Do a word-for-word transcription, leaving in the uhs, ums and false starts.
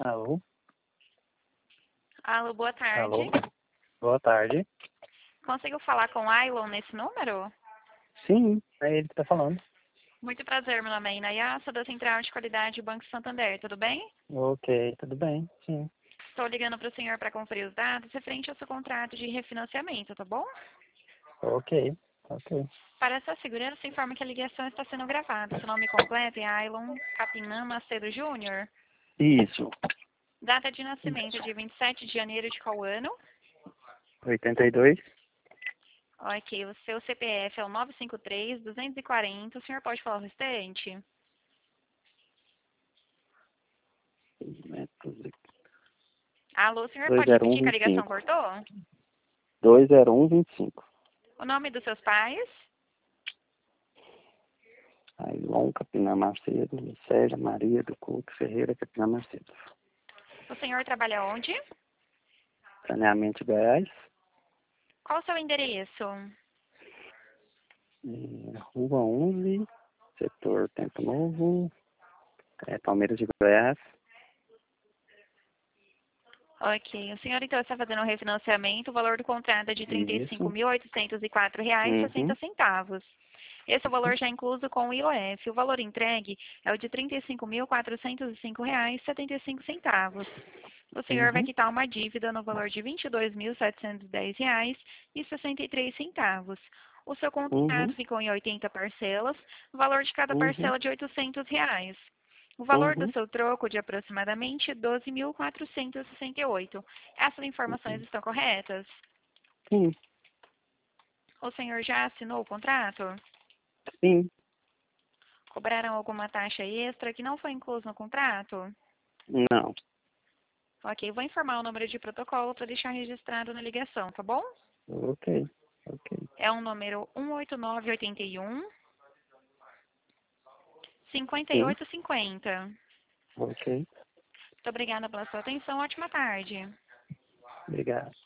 Alô? Alô, boa tarde. Alô? Boa tarde. Consigo falar com o Ailon nesse número? Sim, é ele que tá falando. Muito prazer, meu nome é Inaya, sou da Central de Qualidade do Banco Santander, tudo bem? Ok, tudo bem, sim. Estou ligando para o senhor para conferir os dados referente ao seu contrato de refinanciamento, tá bom? Ok, ok. Para sua segurança, informo que a ligação está sendo gravada. Seu nome completo é Ailon Capinã Macedo Júnior. Isso. Data de nascimento de vinte e sete de janeiro de qual ano? oitenta e dois. Ok, o seu C P F é o nove cinco três, duzentos e quarenta. O senhor pode falar o restante? Alô, o senhor dois pode zero um repetir que a vinte e ligação cinco. cortou? dois zero um vinte e cinco. O nome dos seus pais? Ailon Capinã Macedo, Lucélia Maria do Couto Ferreira Capinã Macedo. O senhor trabalha onde? Saneamento Goiás. Qual o seu endereço? É, Rua onze, setor Tempo Novo, é, Palmeiras de Goiás. Ok. O senhor então está fazendo um refinanciamento. O valor do contrato é de trinta e cinco Isso. mil oitocentos e quatro reais e sessenta Uhum. centavos. Esse é o valor já incluso com o I O F. O valor entregue é o de trinta e cinco mil quatrocentos e cinco reais e setenta e cinco centavos. O senhor vai Uhum. quitar uma dívida no valor de vinte e dois mil setecentos e dez reais e sessenta e três centavos. O seu contrato Uhum. ficou em oitenta parcelas, o valor de cada Uhum. parcela de oitocentos reais. O valor do Uhum. seu troco de aproximadamente doze mil quatrocentos e sessenta e oito. Essas informações Uhum. estão corretas? Sim, O senhor já assinou o contrato? sim. Cobraram alguma taxa extra que não foi incluso no contrato? Não. Ok, vou informar o número de protocolo para deixar registrado na ligação, tá bom? Ok, ok. É o número um oito nove oito um, cinco Sim, oito cinco zero. ok. Muito obrigada pela sua atenção. Ótima tarde. Obrigado.